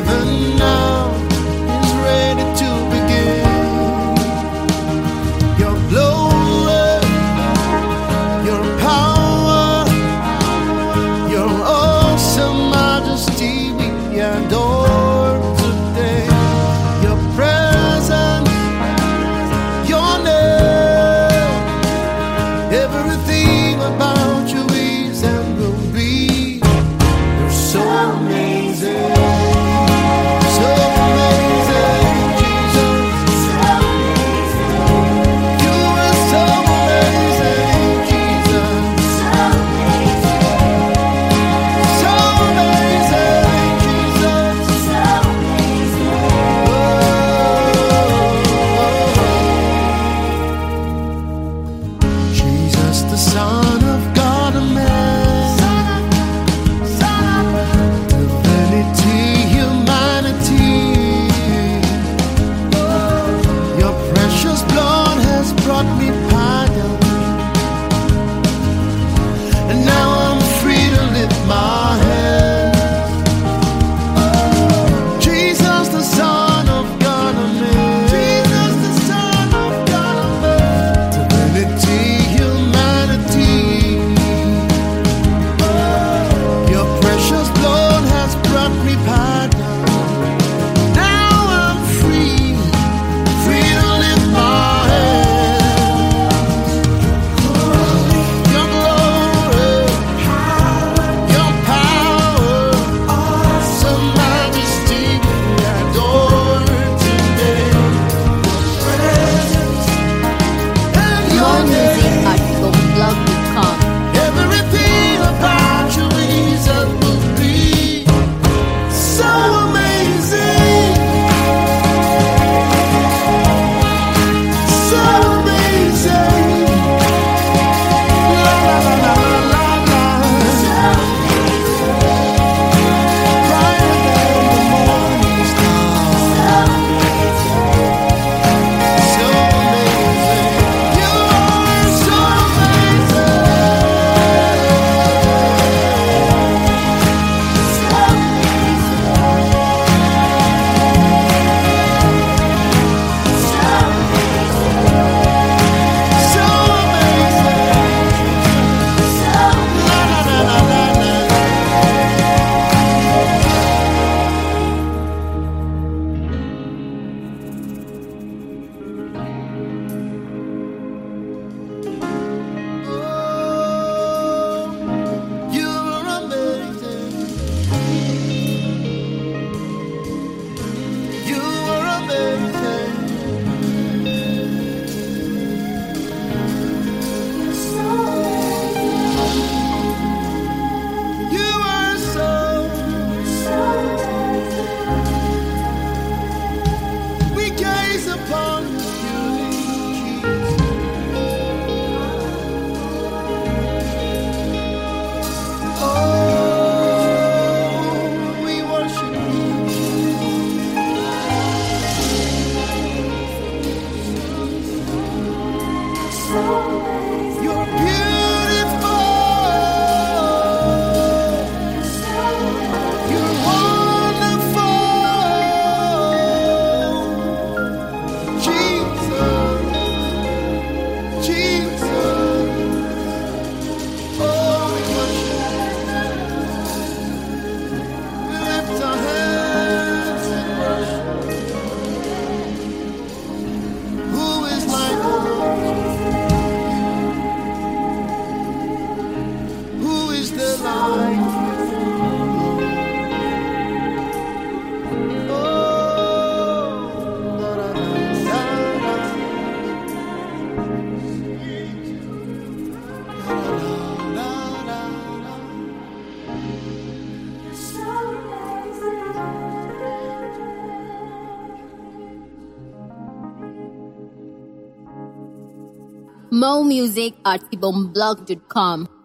heaven now is ready to begin. Your glory, your power, your awesome majesty we adore today. Your presence, your name, everything about you is and will be. You're so amazing, so amazing, Jesus. You are so amazing, Jesus. So amazing, Jesus. Jesus, the Son of God, a man, divinity, humanity. Your precious blood has brought me pardon, and now I'm free to lift my hands. Jesus, the Son of God, a man. Jesus, the Son of God, a man. Divinity, humanity. Your precious blood has brought me pardon. Now I'm free, free to lift my hands. Your glory, your power, awesome majesty we adore today. Your presence and your More music name, at igbomblog.com. everything about you is and will be so amazing, so amazing. La la la la la la la. Brighter than the morning star. So amazing. You are so amazing. So amazing. La la la la la la. Oh, you are amazing. You are amazing. You are so. We gaze upon your beauty, Jesus. Oh, we worship you. You're beautiful. You're wonderful, Jesus, Jesus. Oh, we worship. We lift our hands in worship. Who is like the Lord? Who is the like? Oh, da, da, da, da, da, da. More music at igbomblog.com.